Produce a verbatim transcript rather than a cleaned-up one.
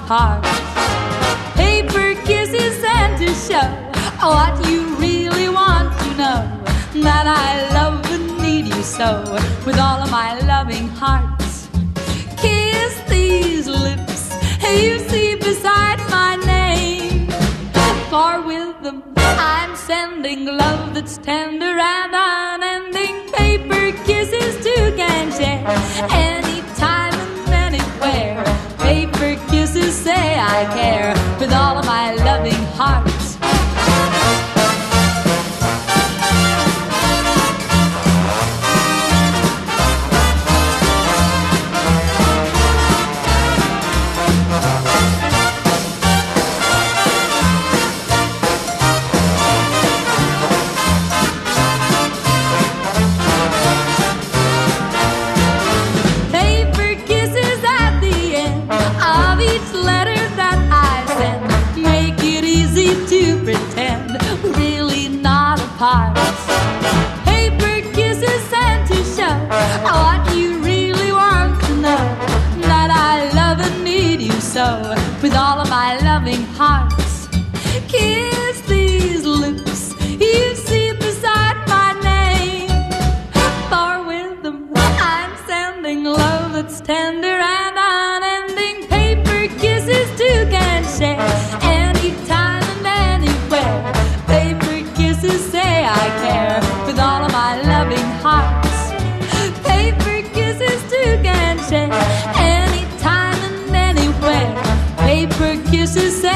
apart. Paper kisses and to show what you really want to know, that I love and need you so with all of my loving heart. Kiss these lips you see beside my name, for with them I'm sending love that's tender and unending. Paper kisses two can share anytime and anywhere. Paper kisses say I care with all of my loving heart. Paper kisses and to show what you really want to know, that I love and need you so with all of my loving heart. Kiss these lips you see beside my name, for with them I'm sending love that's tender and unending. Paper kisses two can share anytime and anywhere. Paper kisses say I care with all of my loving heart. Paper kisses two can share anytime and anywhere. Paper kisses say